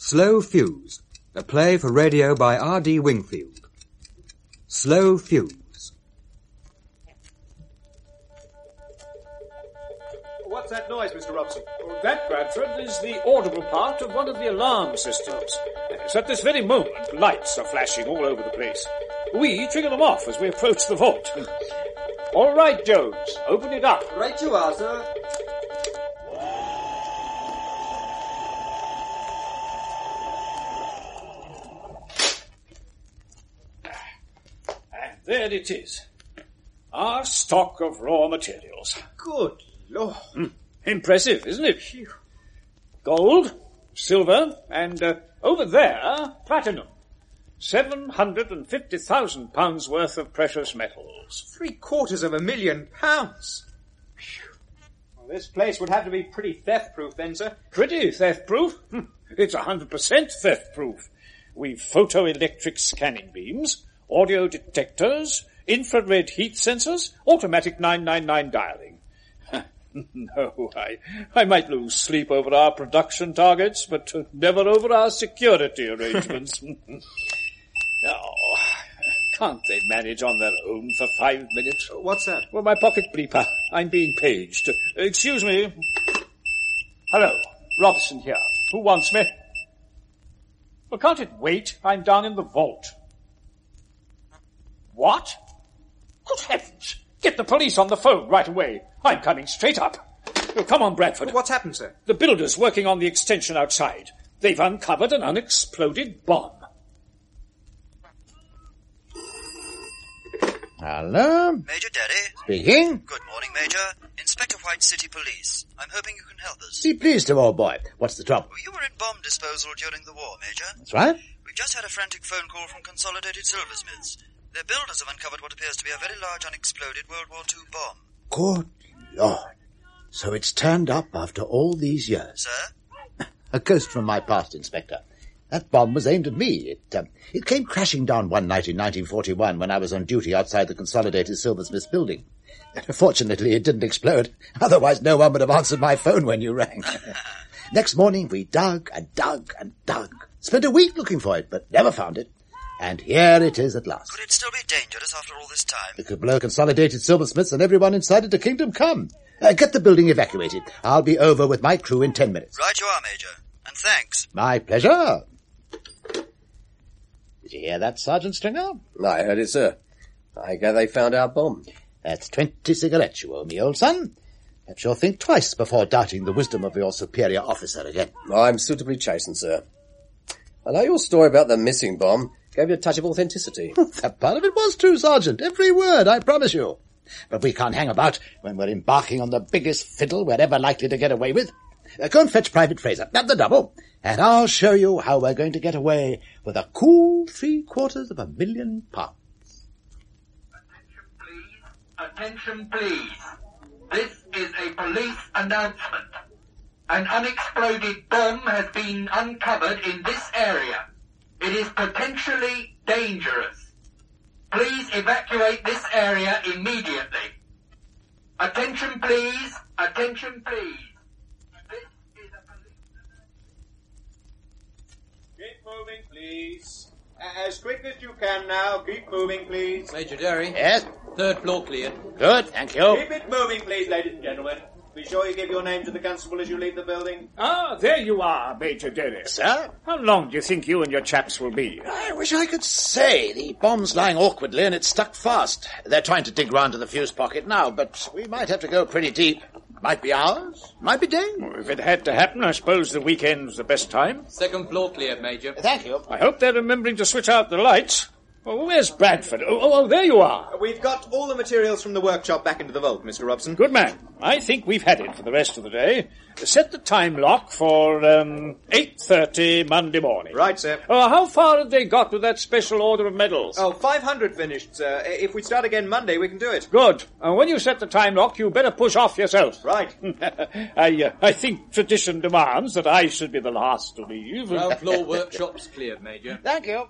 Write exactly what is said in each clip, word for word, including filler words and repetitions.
Slow Fuse, a play for radio by R D Wingfield. Slow Fuse. What's that noise, Mister Robson? Oh, that, Bradford, is the audible part of one of the alarm systems. Yes, at this very moment, lights are flashing all over the place. We trigger them off as we approach the vault. All right, Jones, open it up. Right you are, sir. And there it is. Our stock of raw materials. Good Lord. Mm, impressive, isn't it? Phew. Gold, silver, and uh, over there, platinum. Seven hundred and fifty thousand pounds worth of precious metals. Three quarters of a million pounds. Well, this place would have to be pretty theft-proof then, sir. Pretty theft-proof? It's a hundred percent theft-proof. We've photoelectric scanning beams, audio detectors, infrared heat sensors, automatic nine nine nine dialing. No, I, I might lose sleep over our production targets, but uh, never over our security arrangements. Oh, can't they manage on their own for five minutes? What's that? Well, my pocket bleeper. I'm being paged. Uh, excuse me. Hello, Robson here. Who wants me? Well, can't it wait? I'm down in the vault. What? Good heavens! Get the police on the phone right away. I'm coming straight up. Oh, come on, Bradford. What's happened, sir? The builders working on the extension outside. They've uncovered an unexploded bomb. Hello? Major Derry? Speaking? Good morning, Major. Inspector White City Police. I'm hoping you can help us. Be pleased to, old boy. What's the trouble? You were in bomb disposal during the war, Major. That's right. We've just had a frantic phone call from Consolidated Silversmiths. Their builders have uncovered what appears to be a very large unexploded World War Two bomb. Good Lord. So it's turned up after all these years. Sir? A ghost from my past, Inspector. That bomb was aimed at me. It um, it came crashing down one night in nineteen forty-one when I was on duty outside the Consolidated Silversmiths building. Fortunately, it didn't explode. Otherwise, no one would have answered my phone when you rang. Next morning, we dug and dug and dug. Spent a week looking for it, but never found it. And here it is at last. Could it still be dangerous after all this time? It could blow Consolidated Silversmiths and everyone inside it to kingdom come. Uh, get the building evacuated. I'll be over with my crew in ten minutes. Right you are, Major. And thanks. My pleasure. Did you hear that, Sergeant Stringer? I heard it, sir. I gather they found our bomb. That's twenty cigarettes you owe me, old son. Perhaps you'll think twice before doubting the wisdom of your superior officer again. I'm suitably chastened, sir. I know your story about the missing bomb gave you a touch of authenticity. That part of it was true, Sergeant. Every word, I promise you. But we can't hang about when we're embarking on the biggest fiddle we're ever likely to get away with. Uh, go and fetch Private Fraser, at the double, and I'll show you how we're going to get away with a cool three quarters of a million pounds. Attention, please. Attention, please. This is a police announcement. An unexploded bomb has been uncovered in this area. It is potentially dangerous. Please evacuate this area immediately. Attention, please. Attention, please. This is a police... Keep moving, please. As quick as you can now. Keep moving, please. Major Derry. Yes? Third floor cleared. Good, thank you. Keep it moving, please, ladies and gentlemen. Be sure you give your name to the constable as you leave the building. Ah, there you are, Major Derry. Sir? How long do you think you and your chaps will be? I wish I could say. The bomb's lying awkwardly and it's stuck fast. They're trying to dig round to the fuse pocket now, but we might have to go pretty deep. Might be hours, might be days. Well, if it had to happen, I suppose the weekend's the best time. Second floor cleared, Major. Thank you. I hope they're remembering to switch out the lights. Well, where's Bradford? Oh, oh, oh, there you are. We've got all the materials from the workshop back into the vault, Mister Robson. Good man. I think we've had it for the rest of the day. Set the time lock for um, eight thirty Monday morning. Right, sir. Oh, how far have they got with that special order of medals? Oh, five hundred finished, sir. If we start again Monday, we can do it. Good. And when you set the time lock, you better push off yourself. Right. I, uh, I think tradition demands that I should be the last to leave. Ground floor workshops cleared, Major. Thank you.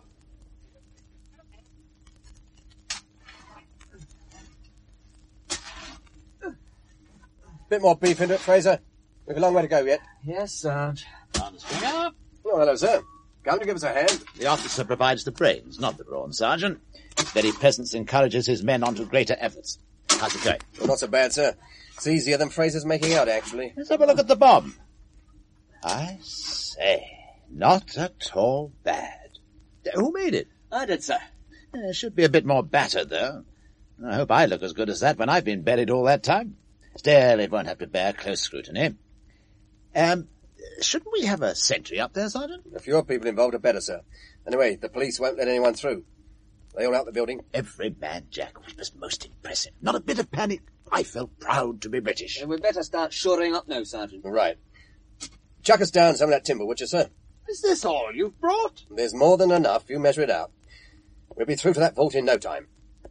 Bit more beef in it, Fraser. We've a long way to go yet. Yes, Sarge. On the Stringer. Oh, hello, sir. Come to give us a hand. The officer provides the brains, not the brawn, Sergeant. His very presence encourages his men onto greater efforts. How's it going? Well, not so bad, sir. It's easier than Fraser's making out, actually. Let's have a look at the bomb. I say, not at all bad. Who made it? I did, sir. Uh, should be a bit more battered, though. I hope I look as good as that when I've been buried all that time. Still, it won't have to bear close scrutiny. Um, shouldn't we have a sentry up there, Sergeant? The fewer people involved, the better, sir. Anyway, the police won't let anyone through. They all out the building? Every man, Jack, which was most impressive. Not a bit of panic. I felt proud to be British. We'd better start shoring up now, Sergeant. Right. Chuck us down some of that timber, would you, sir? Is this all you've brought? There's more than enough. You measure it out. We'll be through to that vault in no time.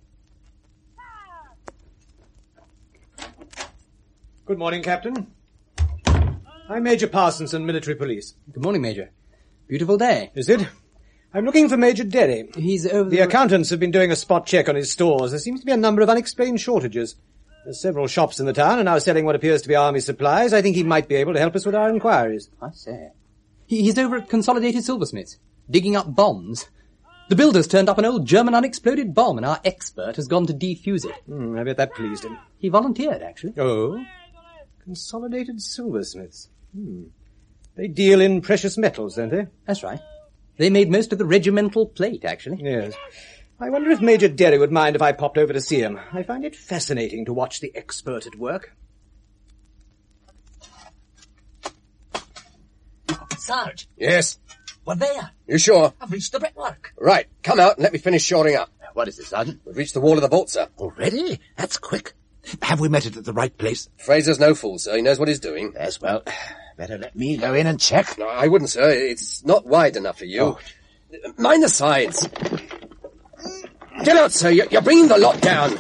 Good morning, Captain. I'm Major Parsonson, Military Police. Good morning, Major. Beautiful day. Is it? I'm looking for Major Derry. He's over The the... accountants have been doing a spot check on his stores. There seems to be a number of unexplained shortages. There's several shops in the town are now selling what appears to be army supplies. I think he might be able to help us with our inquiries. I say. He, he's over at Consolidated Silversmiths, digging up bombs. The builders turned up an old German unexploded bomb, and our expert has gone to defuse it. Hmm, I bet that pleased him. He volunteered, actually. Oh? Consolidated Silversmiths. Hmm. They deal in precious metals, don't they? That's right. They made most of the regimental plate, actually. Yes. I wonder if Major Derry would mind if I popped over to see him. I find it fascinating to watch the expert at work. Sarge, Yes? we're there. You sure? I've reached the brickwork. Right. Come out and let me finish shoring up. What is it, Sergeant? We've reached the wall of the vault, sir. Already? That's quick. Have we met it at the right place? Fraser's no fool, sir. He knows what he's doing. Yes, well, better let me go in and check. No, I wouldn't, sir. It's not wide enough for you. Oh. Mind the sides. Get out, sir. You're you're bringing the lot down.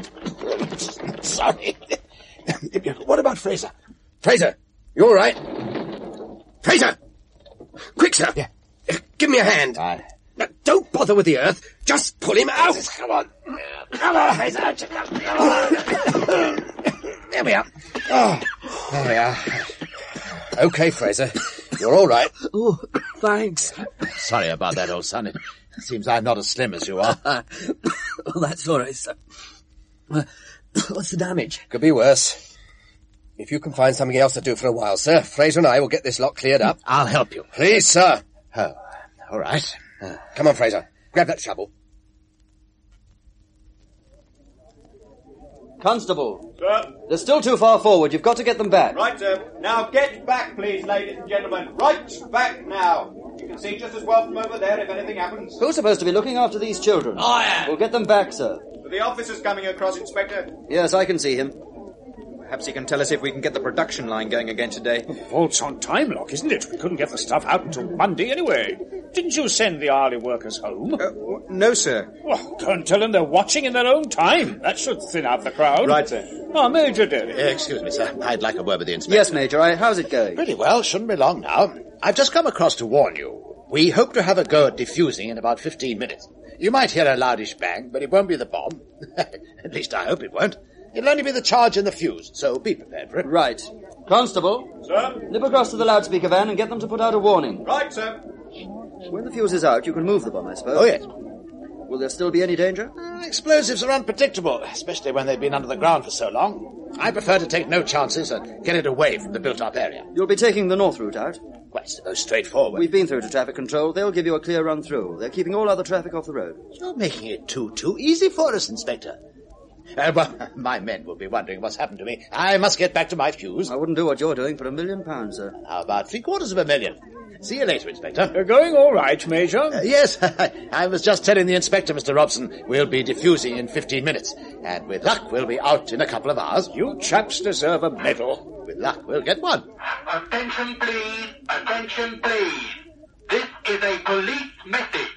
Sorry. What about Fraser? Fraser, you all right? Fraser! Quick, sir. Yeah. Give me a hand. Aye. Now, don't bother with the earth. Just pull him out. Come on. Come on, Fraser. Come on. There we are. Oh, there we are. Okay, Fraser. You're all right. Oh, thanks. Sorry about that, old son. It seems I'm not as slim as you are. Oh, that's all right, sir. Uh, what's the damage? Could be worse. If you can find something else to do for a while, sir, Fraser and I will get this lot cleared up. I'll help you. Please, sir. Oh, all right. Come on, Fraser. Grab that shovel. Constable, Sir. they're still too far forward. You've got to get them back. Right, sir. Now get back, please, ladies and gentlemen. Right back now. You can see just as well from over there if anything happens. Who's supposed to be looking after these children? I am. We'll get them back, sir. The officer's coming across, Inspector. Yes, I can see him. Perhaps he can tell us if we can get the production line going again today. Vault's on time lock, isn't it? We couldn't get the stuff out until Monday anyway. Didn't you send the hourly workers home? Uh, no, sir. Well, go and tell them they're watching in their own time. That should thin out the crowd. Right, sir. Ah, Major Derry. Uh, excuse me, sir. I'd like a word with the inspector. Yes, Major. I, how's it going? Pretty well. Shouldn't be long now. I've just come across to warn you. We hope to have a go at defusing in about fifteen minutes. You might hear a loudish bang, but it won't be the bomb. At least I hope it won't. It'll only be the charge and the fuse, so be prepared for it. Right. Constable, Sir? nip across to the loudspeaker van and get them to put out a warning. Right, sir. When the fuse is out, you can move the bomb, I suppose. Oh, yes. Will there still be any danger? Uh, explosives are unpredictable, especially when they've been under the ground for so long. I prefer to take no chances and get it away from the built-up area. You'll be taking the north route out? Well, it's the most straightforward. We've been through to traffic control. They'll give you a clear run through. They're keeping all other traffic off the road. You're making it too, too easy for us, Inspector. Uh, well, my men will be wondering what's happened to me. I must get back to my fuse. I wouldn't do what you're doing for a million pounds, sir. How about three quarters of a million? See you later, Inspector. You're going all right, Major? Uh, yes, I was just telling the Inspector, Mister Robson, we'll be defusing in fifteen minutes. And with luck, we'll be out in a couple of hours. You chaps deserve a medal. With luck, we'll get one. Attention, please. Attention, please. This is a police message.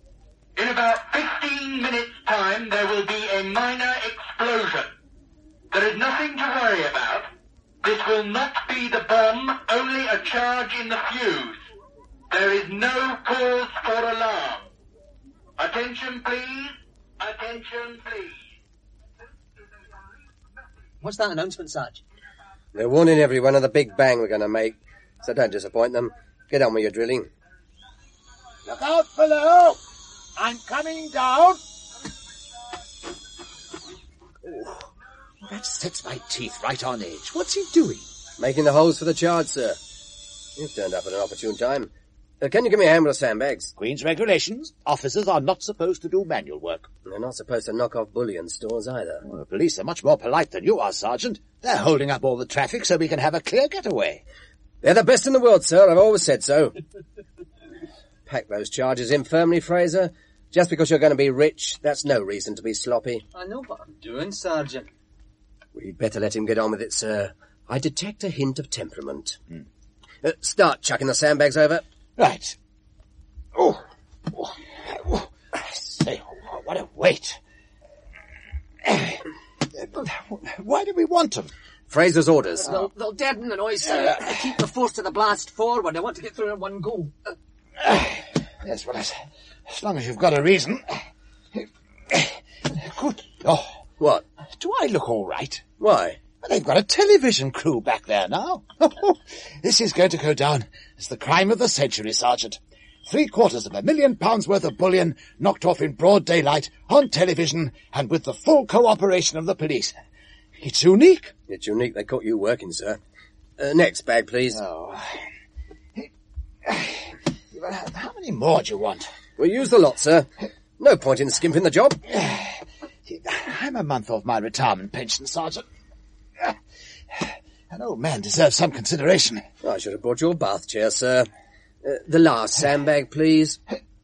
In about fifteen minutes' time, there will be a minor explosion. There is nothing to worry about. This will not be the bomb, only a charge in the fuse. There is no cause for alarm. Attention, please. Attention, please. What's that announcement, Sarge? They're warning everyone of the big bang we're going to make, so don't disappoint them. Get on with your drilling. Look out below! I'm coming down! Oh, that sets my teeth right on edge. What's he doing? Making the holes for the charge, sir. You've turned up at an opportune time. Uh, can you give me a hand with the sandbags? Queen's regulations. Officers are not supposed to do manual work. They're not supposed to knock off bullion stores either. Well, the police are much more polite than you are, Sergeant. They're holding up all the traffic so we can have a clear getaway. They're the best in the world, sir. I've always said so. Pack those charges in firmly, Fraser. Just because you're going to be rich, that's no reason to be sloppy. I know what I'm doing, Sergeant. We'd better let him get on with it, sir. I detect a hint of temperament. Hmm. Uh, start chucking the sandbags over. Right. Oh, oh, oh. I say, what a weight. Why do we want them? Fraser's orders. They'll, they'll deaden the noise, sir. To keep the force of the blast forward. I want to get through in one go. Yes, well, as, as long as you've got a reason. Good Lord. What? Do I look all right? Why? Well, they've got a television crew back there now. This is going to go down as the crime of the century, Sergeant. Three quarters of a million pounds worth of bullion knocked off in broad daylight, on television, and with the full cooperation of the police. It's unique. It's unique they caught you working, sir. Uh, next bag, please. Oh. How many more do you want? We'll use the lot, sir. No point in skimping the job. I'm a month off my retirement pension, Sergeant. An old man deserves some consideration. I should have brought you a bath chair, sir. Uh, the last sandbag, please.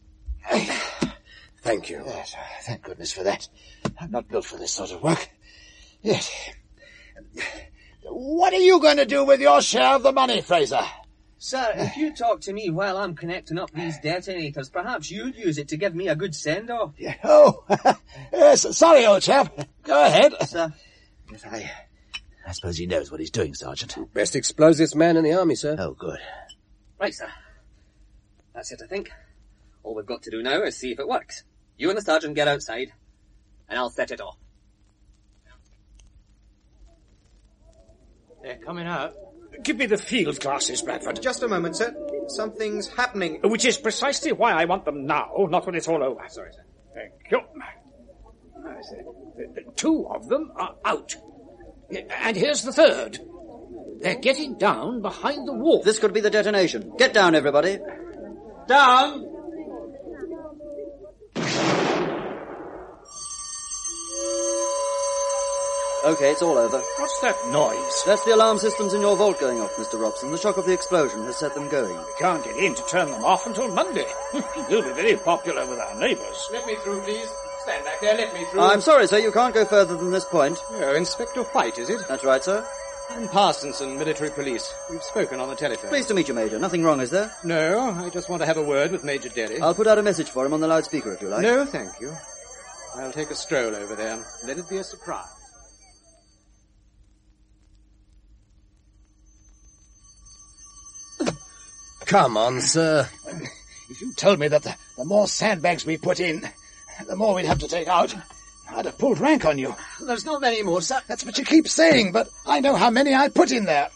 Thank you. Yes, thank goodness for that. I'm not built for this sort of work. Yes. What are you going to do with your share of the money, Fraser? Sir, if you talk to me while I'm connecting up these detonators, perhaps you'd use it to give me a good send-off. Yeah. Oh, yes, sorry, old chap. Go ahead. Sir. Yes, I, I suppose he knows what he's doing, Sergeant. Best explosives man in the army, sir. Oh, good. Right, sir. That's it, I think. All we've got to do now is see if it works. You and the sergeant get outside, and I'll set it off. They're coming out. Give me the field glasses, Bradford. Just a moment, sir. Something's happening. Which is precisely why I want them now, not when it's all over. Sorry, sir. Thank you. I said, two of them are out. And here's the third. They're getting down behind the wall. This could be the detonation. Get down, everybody. Down! Okay, it's all over. What's that noise? That's the alarm systems in your vault going off, Mister Robson. The shock of the explosion has set them going. We can't get in to turn them off until Monday. We'll be very popular with our neighbours. Let me through, please. Stand back there, let me through. I'm sorry, sir, you can't go further than this point. Oh, Inspector White, is it? That's right, sir. I'm Parsonson, military police. We've spoken on the telephone. Pleased to meet you, Major. Nothing wrong, is there? No, I just want to have a word with Major Derry. I'll put out a message for him on the loudspeaker if you like. No, thank you. I'll take a stroll over there. Let it be a surprise. Come on, sir. If you told me that the, the more sandbags we put in, the more we'd have to take out, I'd have pulled rank on you. There's not many more, sir. That's what you keep saying, but I know how many I put in there.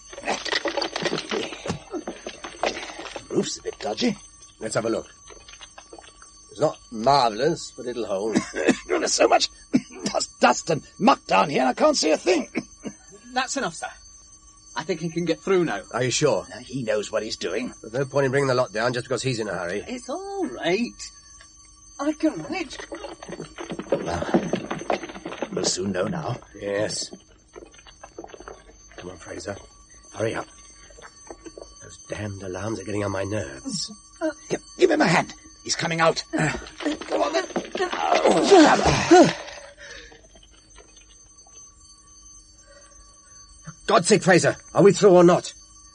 Roof's a bit dodgy. Let's have a look. It's not marvellous, but it'll hold. There's so much dust, dust and muck down here, I can't see a thing. That's enough, sir. I think he can get through now. Are you sure? Now, he knows what he's doing. There's no point in bringing the lot down just because he's in a hurry. It's all right. I can manage. Well, we'll soon know now. Yes. Come on, Fraser. Hurry up. Those damned alarms are getting on my nerves. Uh, give, give him a hand. He's coming out. Uh, Go on then. Oh. God's sake, Fraser, are we through or not?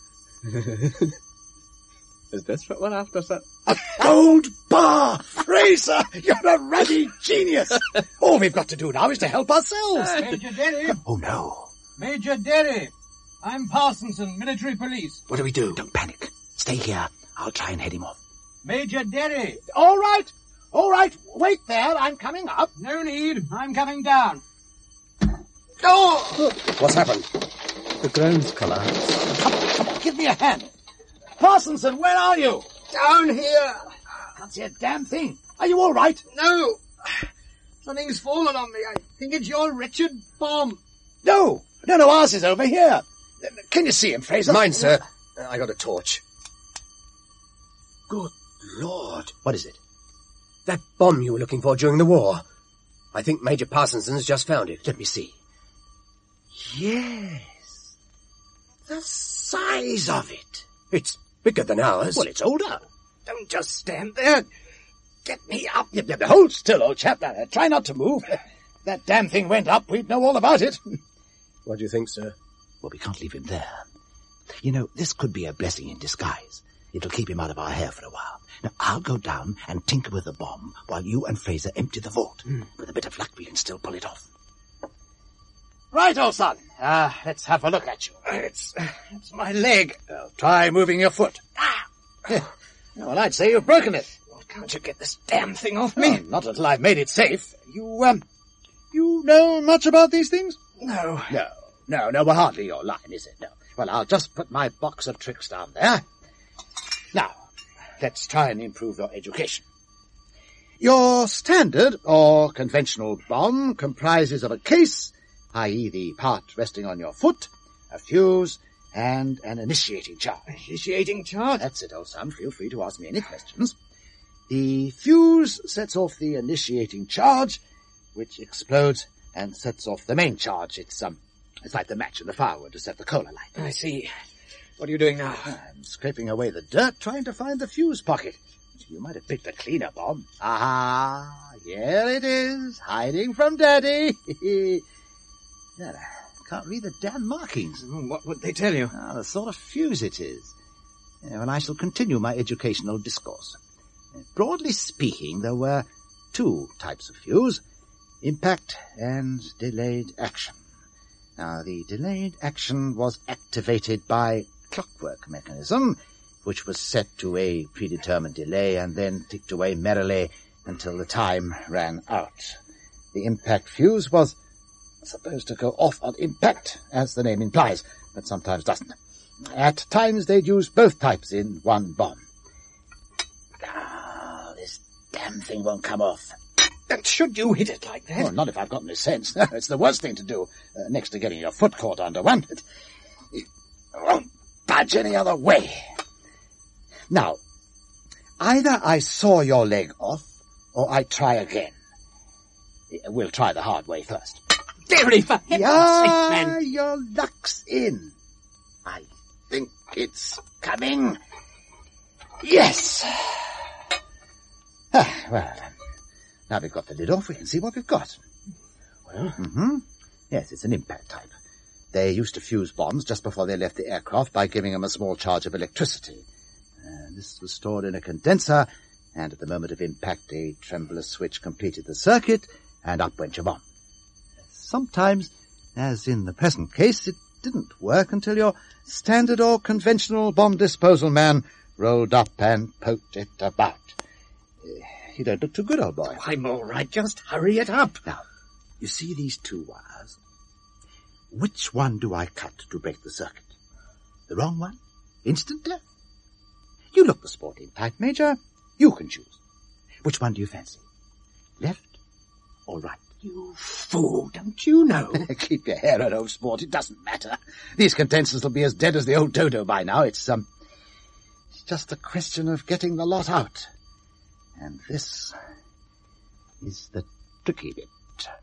Is this what we're after, sir? A gold bar! Fraser, you're a ruddy genius! All we've got to do now is to help ourselves. Uh, Major Derry. Oh, no. Major Derry. I'm Parsonson, military police. What do we do? Don't panic. Stay here. I'll try and head him off. Major Derry. All right. All right. Wait there. I'm coming up. No need. I'm coming down. Oh! What's happened? The grounds collapsed. Come on, come on, give me a hand. Parsonson, where are you? Down here. Can't see a damn thing. Are you all right? No! Something's fallen on me. I think it's your wretched bomb. No! No, no, ours is over here. Can you see him, Fraser? Mine, sir. I got a torch. Good Lord. What is it? That bomb you were looking for during the war. I think Major Parsonson's just found it. Let me see. Yes. The size of it. It's bigger than ours. Well, it's older. Don't just stand there. Get me up. Yeah, yeah, hold still, old chap. Uh, try not to move. That damn thing went up. We'd know all about it. What do you think, sir? Well, we can't leave him there. You know, this could be a blessing in disguise. It'll keep him out of our hair for a while. Now, I'll go down and tinker with the bomb while you and Fraser empty the vault. Mm. With a bit of luck, we can still pull it off. Right, old son. Uh, let's have a look at you. It's, it's my leg. Well, try moving your foot. Ah! Yeah. Well, I'd say you've broken it. Well, can't you get this damn thing off me? Oh, not until I've made it safe. You, um, you know much about these things? No. No, no, no, well, hardly your line, is it? No. Well, I'll just put my box of tricks down there. Now, let's try and improve your education. Your standard, or conventional bomb, comprises of a case, that is the part resting on your foot, a fuse, and an initiating charge. Initiating charge? That's it, old son. Feel free to ask me any questions. The fuse sets off the initiating charge, which explodes and sets off the main charge. It's, um, it's like the match in the firewood to set the cola light. I see. What are you doing now? I'm scraping away the dirt, trying to find the fuse pocket. You might have picked a cleaner bomb. Ah, here it is, hiding from Daddy. Yeah, I can't read the damn markings. What would they tell you? Ah, the sort of fuse it is. Yeah, and I shall continue my educational discourse. Broadly speaking, there were two types of fuse, impact and delayed action. Now, the delayed action was activated by clockwork mechanism, which was set to a predetermined delay and then ticked away merrily until the time ran out. The impact fuse was supposed to go off on impact, as the name implies, but sometimes doesn't. At times they'd use both types in one bomb. Ah, this damn thing won't come off. And should you hit it like that? Oh, not if I've got any sense. No, it's the worst thing to do, uh, next to getting your foot caught under one. It, it won't budge any other way. Now, either I saw your leg off, or I try again. We'll try the hard way first. Derry, for heaven's yeah, sake, man! Your luck's in. I think it's coming. Yes! Ah, well, now we've got the lid off, we can see what we've got. Well, mm-hmm. Yes, it's an impact type. They used to fuse bombs just before they left the aircraft by giving them a small charge of electricity. Uh, this was stored in a condenser, and at the moment of impact, a tremulous switch completed the circuit, and up went your bomb. Sometimes, as in the present case, it didn't work until your standard or conventional bomb disposal man rolled up and poked it about. Uh, you don't look too good, old boy. I'm all right. Just hurry it up. Now, you see these two wires? Which one do I cut to break the circuit? The wrong one? Instant death? You look the sporting type, Major. You can choose. Which one do you fancy? Left or right? You fool, don't you know? Keep your hair on, old sport. It doesn't matter. These condensers will be as dead as the old dodo by now. It's, um, it's just a question of getting the lot out. And this is the tricky bit.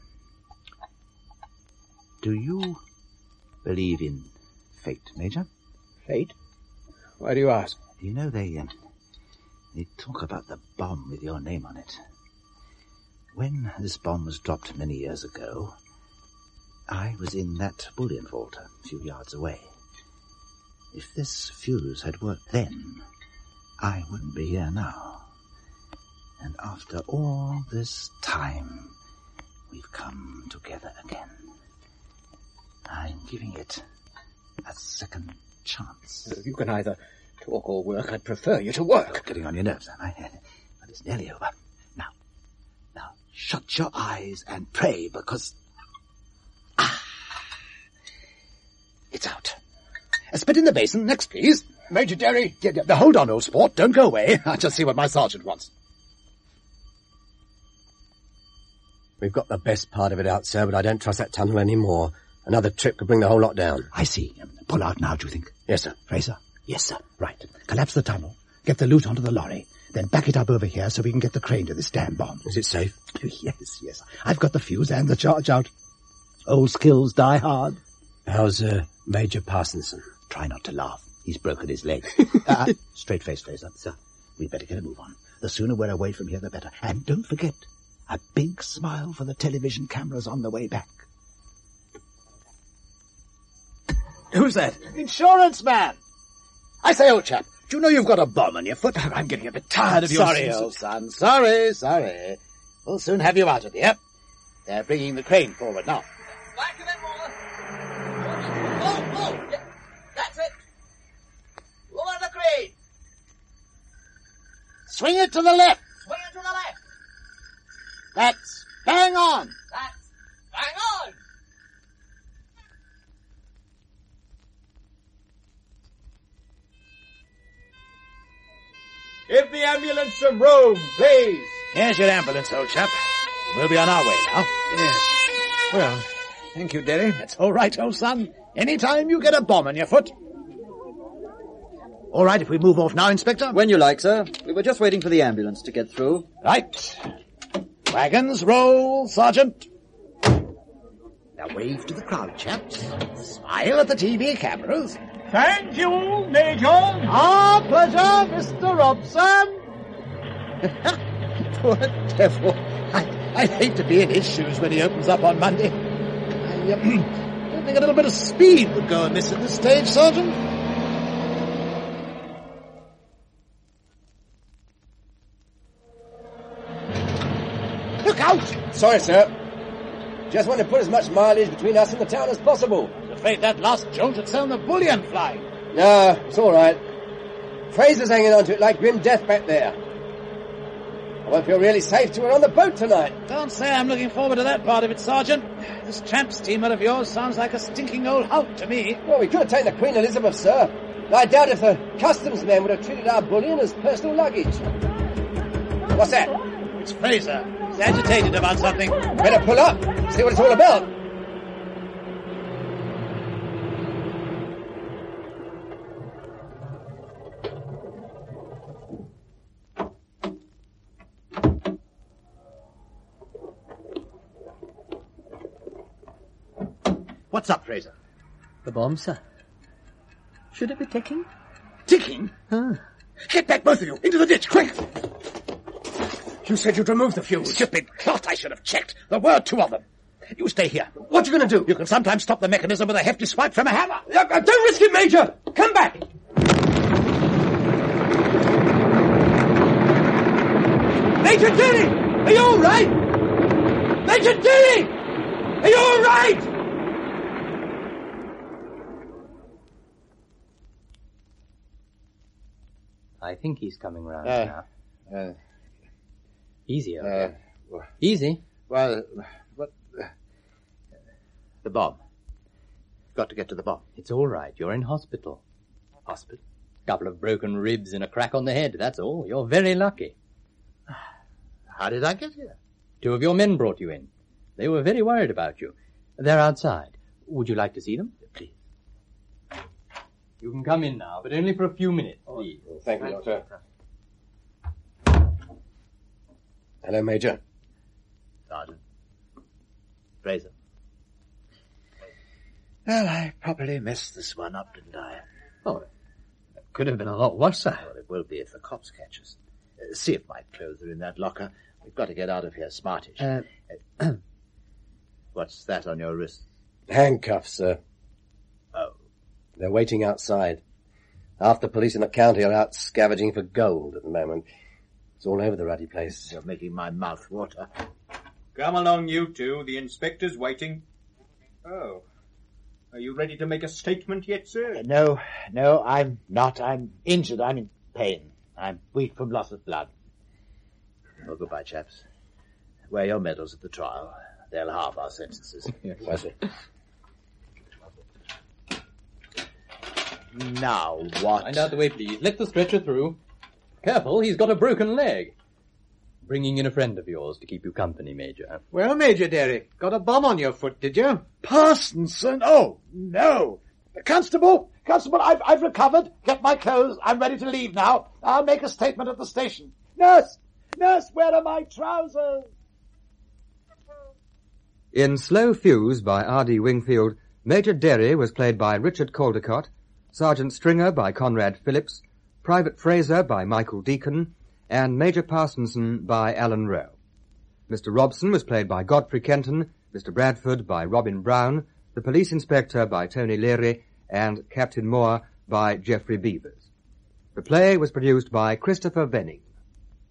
Do you believe in fate, Major? Fate? Why do you ask? You know, they, um, they talk about the bomb with your name on it. When this bomb was dropped many years ago, I was in that bullion vault a few yards away. If this fuse had worked then, I wouldn't be here now. And after all this time, we've come together again. I'm giving it a second chance. You can either talk or work. I'd prefer you to work. You're getting on your nerves, am I? But it's nearly over. Now, now, shut your eyes and pray, because... Ah! It's out. A spit in the basin. Next, please. Major Derry. Yeah, yeah, hold on, old sport. Don't go away. I'll just see what my sergeant wants. We've got the best part of it out, sir, but I don't trust that tunnel any more. Another trip could bring the whole lot down. I see. Pull out now, do you think? Yes, sir. Fraser? Yes, sir. Right. Collapse the tunnel, get the loot onto the lorry, then back it up over here so we can get the crane to this damn bomb. Is it safe? Yes, yes. I've got the fuse and the charge out. Old skills die hard. How's uh, Major Parsonson? Try not to laugh. He's broken his leg. uh, straight face, Fraser. Sir, we'd better get a move on. The sooner we're away from here, the better. And don't forget, a big smile for the television cameras on the way back. Who's that? Insurance man! I say, old chap, do you know you've got a bomb on your foot? I'm getting a bit tired of your... Sorry, old son. Sorry, sorry. We'll soon have you out of here. They're bringing the crane forward now. Back a bit more. Oh, oh, yeah, that's it. Over the crane. Swing it to the left. Swing it to the left. That's bang on. That's bang on. Give the ambulance some room, please. Here's your ambulance, old chap. We'll be on our way now. Yes. Well, thank you, Derry. That's all right, old son. Anytime you get a bomb on your foot. All right, if we move off now, Inspector. When you like, sir. We were just waiting for the ambulance to get through. Right. Wagons, roll, Sergeant. Now wave to the crowd, chaps. Smile at the T V cameras. Thank you, Major. Our pleasure, Mister Robson. Poor devil. I, I'd hate to be in his shoes when he opens up on Monday. I uh, don't think a little bit of speed would go amiss at this stage, Sergeant. Look out! Sorry, sir. Just want to put as much mileage between us and the town as possible. I was afraid that last jolt had sound the bullion flying. No, it's all right. Fraser's hanging on to it like grim death back there. I won't feel really safe till we're on the boat tonight. Don't say I'm looking forward to that part of it, Sergeant. This tramp steamer of yours sounds like a stinking old hulk to me. Well, we could have taken the Queen Elizabeth, sir. I doubt if the customs men would have treated our bullion as personal luggage. What's that? It's Fraser. He's agitated about something. Better pull up, see what it's all about. What's up, Fraser? The bomb, sir. Should it be ticking? Ticking? Ah. Get back, both of you, into the ditch, quick! You said you'd remove the fuse. Stupid clot, I should have checked. There were two of them. You stay here. What are you going to do? You can sometimes stop the mechanism with a hefty swipe from a hammer. Uh, don't risk it, Major! Come back! Major Deering! Are you all right? Major Deering! Are you all right? I think he's coming round Uh, now. Uh, Easy, uh, okay. well, Easy. well, what? Uh, the bomb. Got to get to the bomb. It's all right. You're in hospital. Hospital? Couple of broken ribs and a crack on the head, that's all. You're very lucky. How did I get here? Two of your men brought you in. They were very worried about you. They're outside. Would you like to see them? Please. You can come in now, but only for a few minutes, please. Oh, thank you, Doctor. Hello, Major. Sergeant. Fraser. Well, I probably messed this one up, didn't I? Oh, it could have been a lot worse, sir. Well, it will be if the cops catch us. Uh, see if my clothes are in that locker. We've got to get out of here smartish. Uh, uh, what's that on your wrist? Handcuffs, sir. Oh. They're waiting outside. Half the police in the county are out scavenging for gold at the moment. It's all over the ruddy place. You're making my mouth water. Come along, you two. The inspector's waiting. Oh. Are you ready to make a statement yet, sir? Uh, no, no, I'm not. I'm injured. I'm in pain. I'm weak from loss of blood. Well, goodbye, chaps. Wear your medals at the trial. They'll halve our sentences. Yes, sir. Now, what? Find out the way, please. Let the stretcher through. Careful, he's got a broken leg. Bringing in a friend of yours to keep you company, Major. Well, Major Derry, got a bomb on your foot, did you? Parsonson? Oh, no. Constable, Constable, I've, I've recovered. Get my clothes. I'm ready to leave now. I'll make a statement at the station. Nurse! Nurse, where are my trousers? In Slow Fuse by R D Wingfield, Major Derry was played by Richard Caldecott, Sergeant Stringer by Conrad Phillips, Private Fraser by Michael Deacon, and Major Parsonson by Alan Rowe. Mister Robson was played by Godfrey Kenton, Mister Bradford by Robin Brown, the Police Inspector by Tony Leary, and Captain Moore by Geoffrey Beavers. The play was produced by Christopher Venning.